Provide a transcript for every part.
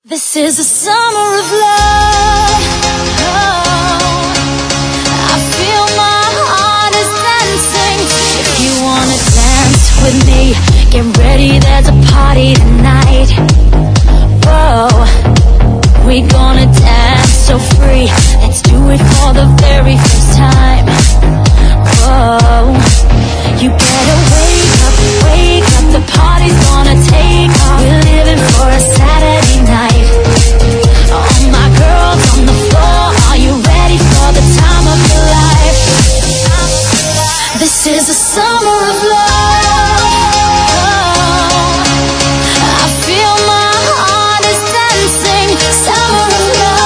This is a summer of love. Oh, I feel my heart is dancing. If you wanna dance with me, get ready, there's a party tonight. Whoa, we gonna dance so free. Let's do it for the very first time. Whoa, you better wake up, the party's gonna take off. We're living for a Saturday night. All my girls on the floor, are you ready for the time of your life? This is a summer of love. I feel my heart is dancing. Summer of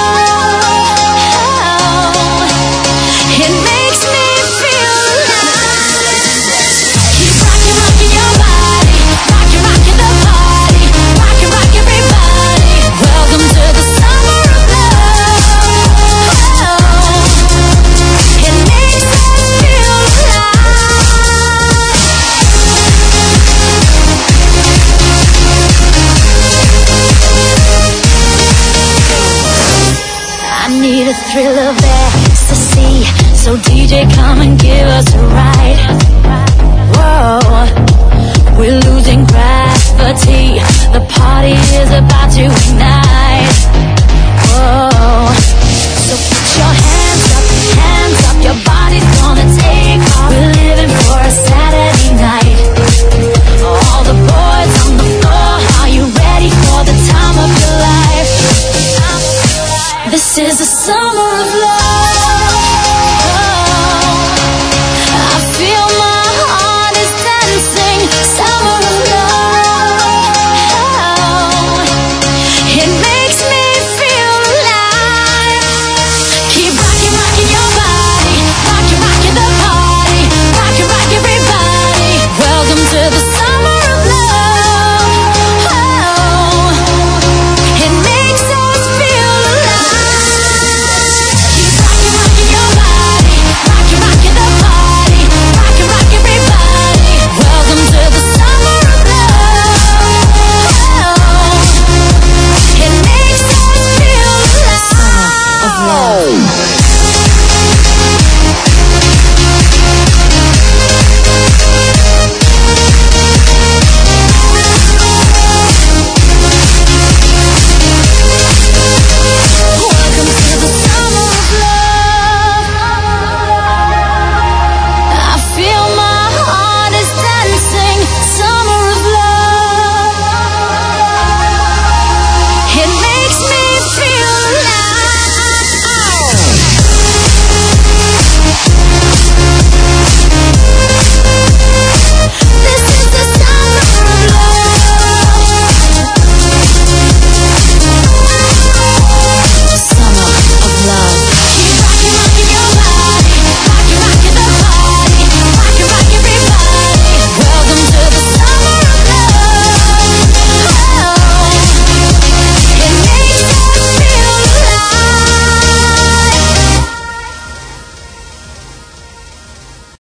love. It makes me feel alive. Keep rocking, rocking your body. Rocking, rocking the party. Rocking, rock everybody. Welcome to the summer of love. It makes us feel alive. I need a thrill of ecstasy, so DJ come and give us a ride. Whoa, we're losing gravity, the party is about to